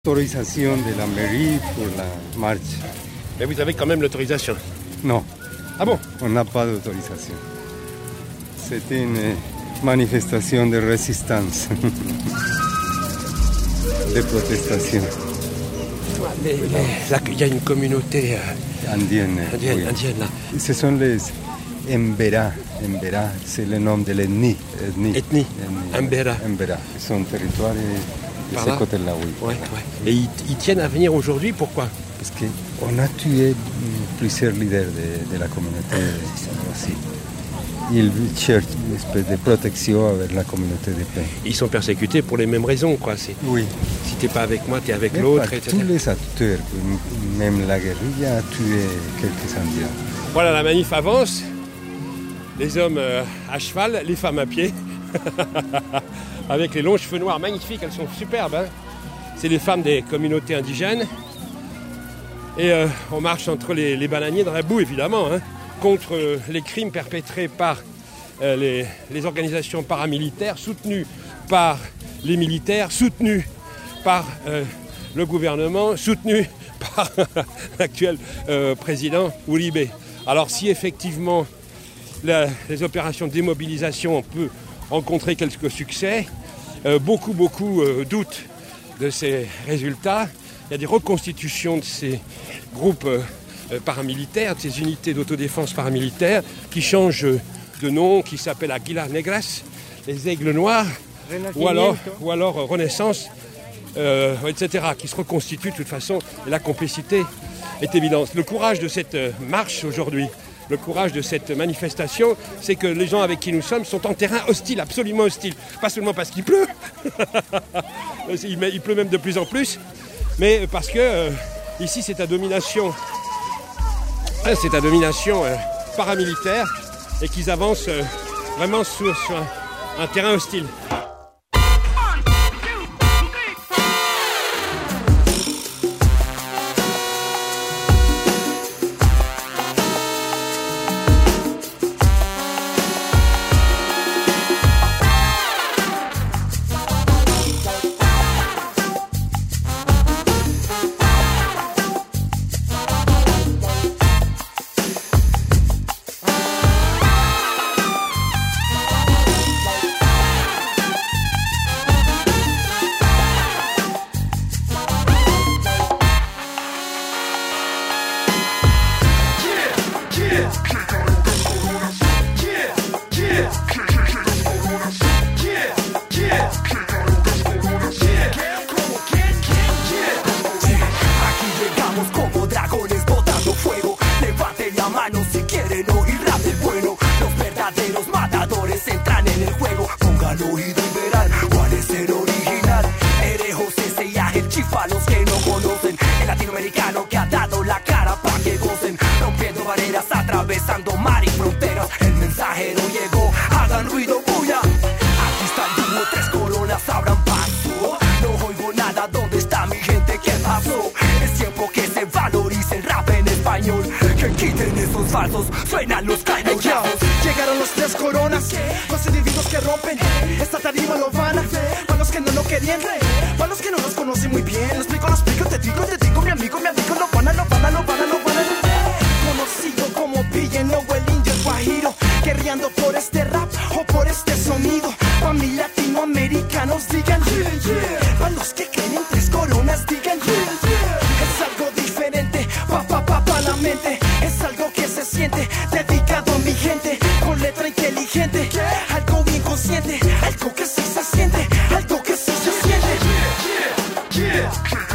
Autorisation de la mairie pour la marche. Mais vous avez quand même l'autorisation? Non. Ah bon? On n'a pas d'autorisation. C'était une manifestation de résistance, de protestation. Là, il y a une communauté Indienne. Oui. indienne là. Ce sont les Mbera. Mbera, c'est le nom de l'ethnie. Ethnie. Mbera. Mbera. Son territoire est de ce côté-là, oui. Ouais, ouais. Et ils tiennent à venir aujourd'hui, pourquoi? Parce qu'on a tué plusieurs leaders de la communauté aussi. Ils cherchent une espèce de protection avec la communauté de paix. Ils sont persécutés pour les mêmes raisons, quoi. Oui. Si t'es pas avec moi, t'es avec l'autre, etc. Tous les acteurs, même la guérilla a tué quelques Indiens. Voilà, la manif avance. Les hommes à cheval, les femmes à pied. Avec les longs cheveux noirs magnifiques, elles sont superbes. Hein. C'est les femmes des communautés indigènes. Et on marche entre les bananiers dans la boue, évidemment, hein, contre les crimes perpétrés par les organisations paramilitaires, soutenues par les militaires, soutenues par le gouvernement, soutenues par l'actuel président Uribe. Alors si effectivement les opérations de démobilisation, on peut rencontrer quelques succès, beaucoup doutent de ces résultats. Il y a des reconstitutions de ces groupes paramilitaires, de ces unités d'autodéfense paramilitaires qui changent de nom, qui s'appellent Aguilas Negras, les aigles noirs, ou alors Renaissance, etc., qui se reconstituent de toute façon. Et la complicité est évidente. Le courage de cette marche aujourd'hui, le courage de cette manifestation, c'est que les gens avec qui nous sommes sont en terrain hostile, absolument hostile. Pas seulement parce qu'il pleut, il pleut même de plus en plus, mais parce que ici c'est à domination paramilitaire et qu'ils avancent vraiment sur un terrain hostile. Atravesando mar y fronteras, el mensajero llegó, hagan ruido, bulla. Aquí está el dúo, 3 coronas abran paso. No oigo nada, ¿dónde está mi gente? ¿Qué pasó? Es tiempo que se valorice el rap en español, que quiten esos falsos, suenan los cañonazos. Llegaron los 3 coronas, los individuos que rompen esta tarima lo van a ver. Para los que no lo querían, para los que no nos conocen muy bien. Lo explico, te digo, mi amigo, no van a. Conocido como Pilleno o el indio guajiro, guerreando por este rap o por este sonido. Pa' mis latinoamericanos digan yeah, yeah. Pa' los que creen en 3 coronas digan yeah, yeah. Es algo diferente, pa' la mente. Es algo que se siente, dedicado a mi gente, con letra inteligente. Algo bien consciente, algo que sí se siente, algo que sí se siente. Yeah, yeah, yeah.